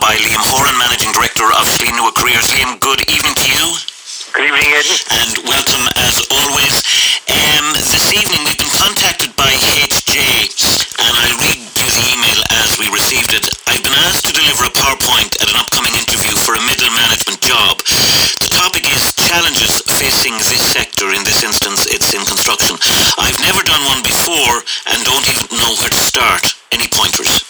by Liam Horan, Managing Director of Slí Nua Careers. Liam, good evening to you. Good evening, Aidan. And welcome as always. This evening we've been contacted by HJ, and I'll read you the email as we received it. I've been asked to deliver a PowerPoint at an upcoming interview for a middle management job. The topic is challenges facing this sector. In this instance, it's in construction. I've never done one before and don't even know where to start. Any pointers?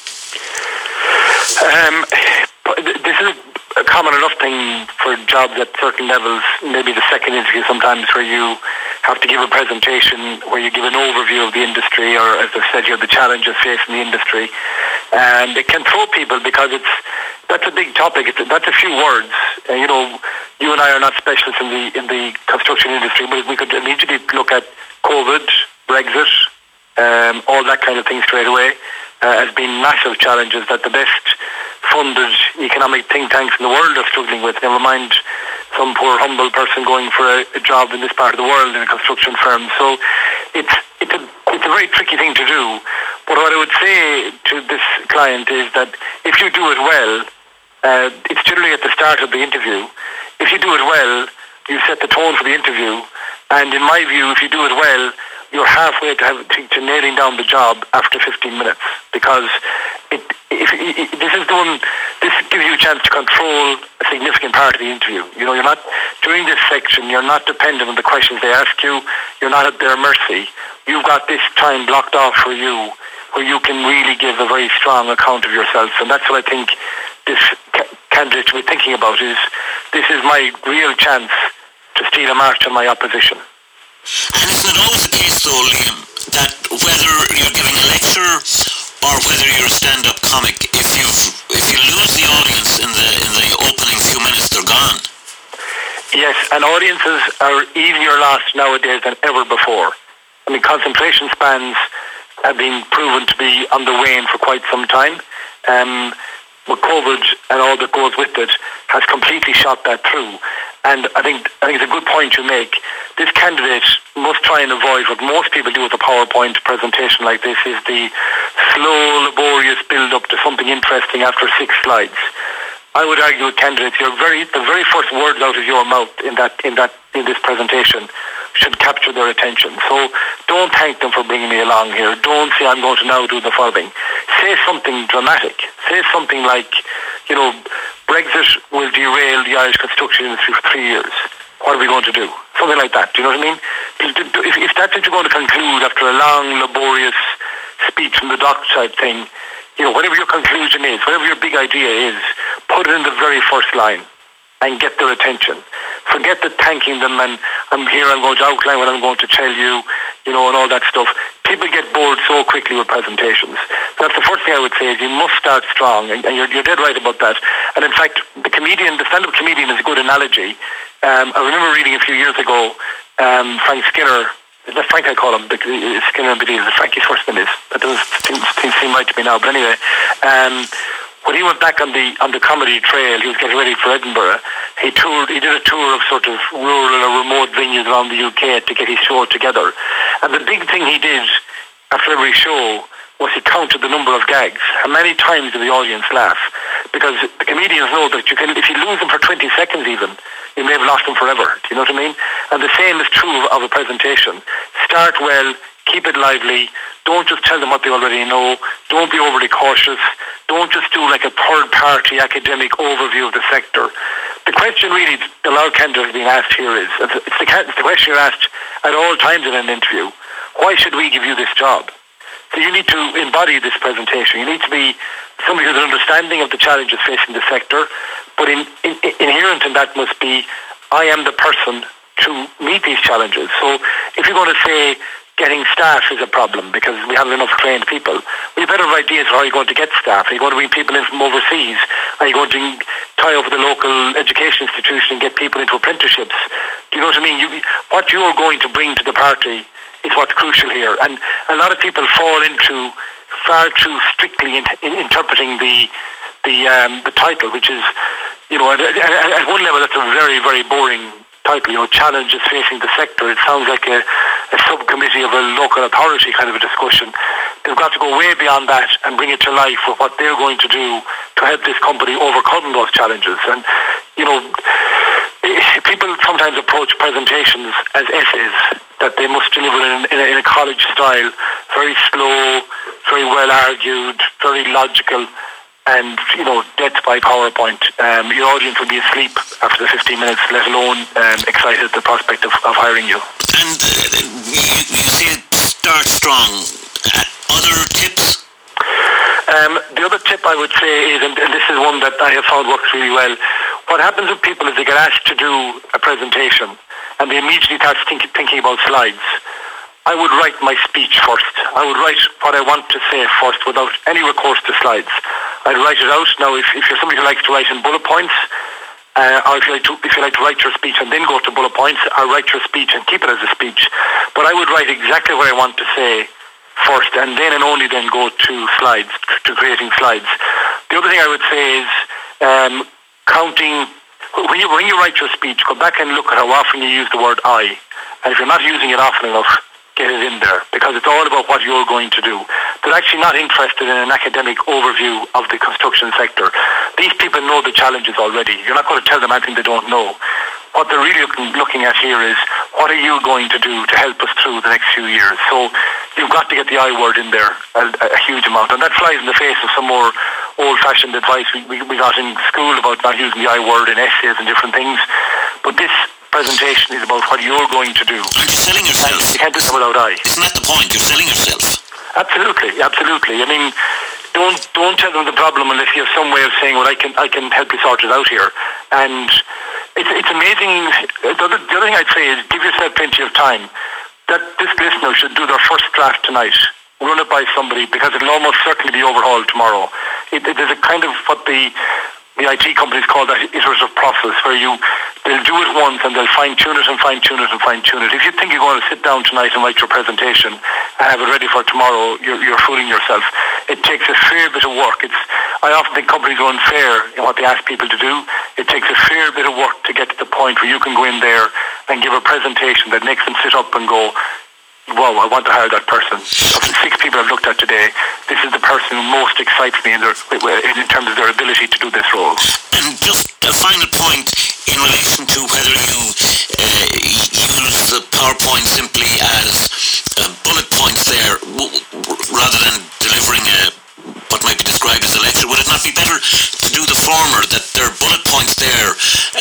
This is a common enough thing for jobs at certain levels, maybe the second interview sometimes, where you have to give a presentation where you give an overview of the industry, or as I said here, the challenges facing the industry. And it can throw people because that's a big topic. That's a few words. You and I are not specialists in the construction industry, but we could immediately look at COVID, Brexit, all that kind of thing straight away as being massive challenges that the best funded economic think tanks in the world are struggling with. Never mind some poor humble person going for a job in this part of the world in a construction firm. So it's a very tricky thing to do. But what I would say to this client is that if you do it well, it's generally at the start of the interview. If you do it well, you set the tone for the interview. And in my view, if you do it well, you're halfway to nailing down the job after 15 minutes, because this gives you a chance to control a significant part of the interview. You're not during this section. You're not dependent on the questions they ask you. You're not at their mercy. You've got this time blocked off for you, where you can really give a very strong account of yourself. And that's what I think this candidate should be thinking about: is this is my real chance to steal a march on my opposition. And isn't it always the case, though, Liam, that whether you're giving a lecture or whether you're a stand-up comic, if you lose the audience in the opening few minutes, they're gone? Yes, and audiences are easier lost nowadays than ever before. I mean, concentration spans have been proven to be on the wane for quite some time. But COVID and all that goes with it has completely shot that through. And I think it's a good point you make. This candidate must try and avoid what most people do with a PowerPoint presentation like this, is the slow, laborious build-up to something interesting after 6 slides. I would argue with candidates, the very first words out of your mouth in this presentation should capture their attention. So don't thank them for bringing me along here. Don't say, I'm going to now do the following. Say something dramatic. Say something like, Brexit will derail the Irish construction industry for 3 years. What are we going to do? Something like that. Do you know what I mean? If that's what you're going to conclude after a long, laborious speech from the dock type thing, whatever your conclusion is, whatever your big idea is, put it in the very first line and get their attention. Forget the thanking them and I'm going to outline what I'm going to tell you, and all that stuff. People get bored so quickly with presentations. So that's the first thing I would say, is you must start strong, and you're dead right about that. And in fact, the stand-up comedian is a good analogy. I remember reading a few years ago, Frank Skinner. Is that Frank I call him? Skinner, but Frankie's first name is. That doesn't seem right to me now. But anyway, when he went back on the comedy trail, he was getting ready for Edinburgh. He did a tour of sort of rural or remote venues around the UK to get his show together. And the big thing he did after every show was he counted the number of gags. How many times did the audience laugh? Because the comedians know that if you lose them for 20 seconds even, you may have lost them forever. Do you know what I mean? And the same is true of a presentation. Start well, keep it lively. Don't just tell them what they already know. Don't be overly cautious. Don't just do like a third-party academic overview of the sector. The question really the lot of candidates being asked here is, it's the question you're asked at all times in an interview: why should we give you this job? So you need to embody this presentation. You need to be somebody who's an understanding of the challenges facing the sector, but inherent in that must be, I am the person to meet these challenges. So if you're going to say getting staff is a problem because we haven't enough trained people, we better have ideas for how you're going to get staff. Are you going to bring people in from overseas? Are you going to tie up with the local education institution and get people into apprenticeships? Do you know what I mean? What you're going to bring to the party is what's crucial here. And a lot of people fall into far too strictly interpreting the title, which is, at one level that's a very, very boring title, challenges facing the sector. It sounds like a subcommittee of a local authority kind of a discussion. They've got to go way beyond that and bring it to life with what they're going to do to help this company overcome those challenges. And, people sometimes approach presentations as essays that they must deliver in a college style, very slow, very well argued, very logical, and, death by PowerPoint. Your audience will be asleep after the 15 minutes, let alone excited at the prospect of hiring you. And you say start strong. Other tips? The other tip I would say is, and this is one that I have found works really well, what happens with people is they get asked to do a presentation and they immediately start thinking about slides. I would write my speech first. I would write what I want to say first without any recourse to slides. I'd write it out. Now, if you're somebody who likes to write in bullet points, or if you like to write your speech and then go to bullet points, or write your speech and keep it as a speech. But I would write exactly what I want to say first, and then and only then go to slides, to creating slides. The other thing I would say is counting. When you write your speech, go back and look at how often you use the word I. And if you're not using it often enough, get it in there, because it's all about what you're going to do. They're actually not interested in an academic overview of the construction sector. These people know the challenges already. You're not going to tell them anything they don't know. What they're really looking at here is, what are you going to do to help us through the next few years? So you've got to get the I word in there a huge amount. And that flies in the face of some more old-fashioned advice we got in school about not using the I word in essays and different things. But this presentation is about what you're going to do. Aren't you selling yourself? And you can't do that without I. Isn't that the point? You're selling yourself. Absolutely. I mean, don't tell them the problem unless you have some way of saying, well, I can help you sort it out here. And it's amazing. The other thing I'd say is, give yourself plenty of time. That this listener should do their first draft tonight. Run it by somebody, because it'll almost certainly be overhauled tomorrow. There's a kind of what the IT companies call that iterative process, where they'll do it once and they'll fine-tune it and fine-tune it and fine-tune it. If you think you're going to sit down tonight and write your presentation and have it ready for tomorrow, you're fooling yourself. It takes a fair bit of work. I often think companies are unfair in what they ask people to do. It takes a fair bit of work to get to the point where you can go in there and give a presentation that makes them sit up and go, wow, I want to hire that person. Of the 6 people I've looked at today, this is the person who most excites me in terms of their ability to do this role. And just a final point in relation to whether you use the PowerPoint simply as bullet points there, rather than delivering what might be described as a lecture. Would it not be better to do the former, that there are bullet points there,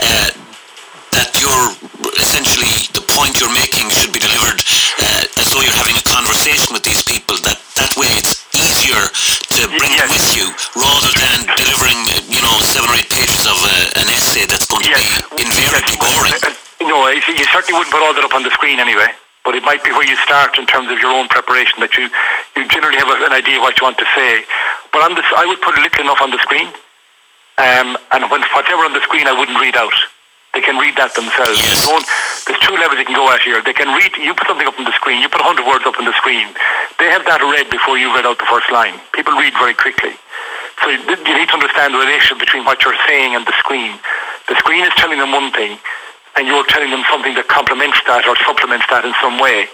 that you're essentially, the point you're making should be delivered as though you're having a conversation with these people, that way it's easier to bring them with you, rather than delivering 7 or 8 pages of an essay that's going to be invariably boring. You certainly wouldn't put all that up on the screen anyway, but it might be where you start in terms of your own preparation, that you generally have an idea of what you want to say. But I would put a little enough on the screen, and whatever on the screen I wouldn't read out. They can read that themselves. Yes. There's 2 levels you can go at here. They can read. You put something up on the screen. You put 100 words up on the screen. They have that read before you read out the first line. People read very quickly. So you need to understand the relationship between what you're saying and the screen. The screen is telling them one thing, and you're telling them something that complements that or supplements that in some way.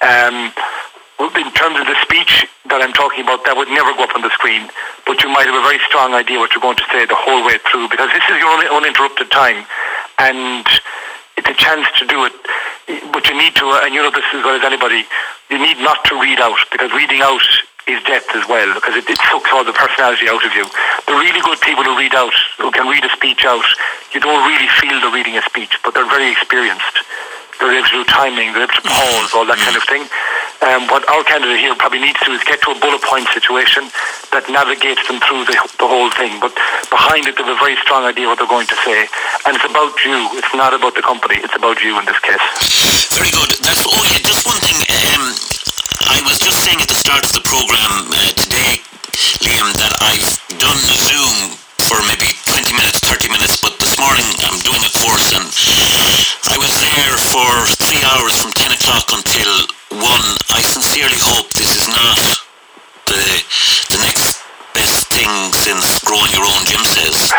In terms of the speech that I'm talking about, that would never go up on the screen, but you might have a very strong idea what you're going to say the whole way through, because this is your uninterrupted time, and it's a chance to do it. But you need to, and you know this as well as anybody, you need not to read out, because reading out is death as well, because it sucks all the personality out of you. The really good people who read out, who can read a speech out, you don't really feel they're reading a speech, but they're very experienced. They're able to do timing, they're able to pause, all that kind of thing. What our candidate here probably needs to do is get to a bullet point situation that navigates them through the whole thing. But behind it, they have a very strong idea what they're going to say. And it's about you. It's not about the company. It's about you in this case. Very good. Just one thing. I was just saying at the start of the programme today, Liam, that I've done Zoom for maybe 20 minutes, 30 minutes, but this morning I'm doing a course, and I was there for 3 hours from 10 o'clock until 1. I sincerely hope this is not the next best thing since growing your own gym says.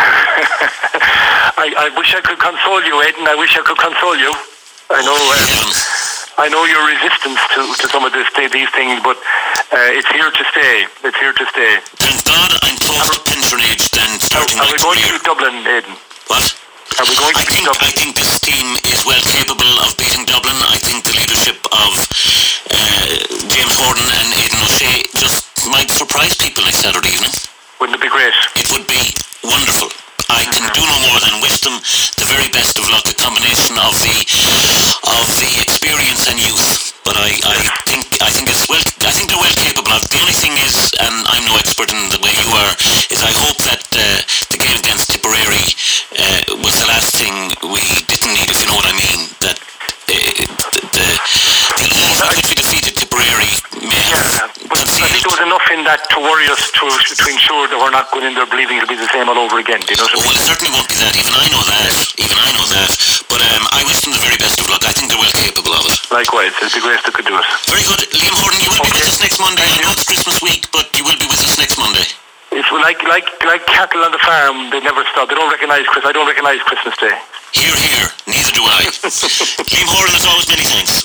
I wish I could console you, Aidan. I wish I could console you. I know your resistance to some of these things, but it's here to stay. It's here to stay. Thank God I'm close to pension age, then anything Are like we going to Tipperary. beat Dublin, Aidan? What? Are we going to beat Dublin? I think this team is well capable of beating Dublin. I think the leadership of James Gordon and Aidan O'Shea just might surprise people next Saturday evening. Wouldn't it be great? It would be wonderful. I can do no more than wish them the very best of luck, a combination of the experience and youth. But I think they're well capable of. The only thing is, and I'm no expert in the way you are, is I hope that the game against Tipperary was the last thing we didn't need, if you know what I mean. That the ease with which we defeated Tipperary may have but I think there was enough in that to worry us to ensure that we're not going in there believing it'll be the same all over again. Do you know what I mean? Well, it certainly won't be that. Even I know that. But I wish them the very best of luck. I think they're well capable of it. Likewise, it'd be great if they could do it. Very good. Liam Horton, you will be with us next Monday. I know it's Christmas week, but you will be with us next Monday. It's like cattle on the farm. They never stop. They don't recognise I don't recognise Christmas Day. Hear, hear. Neither do I. Liam Horton, as always, many thanks.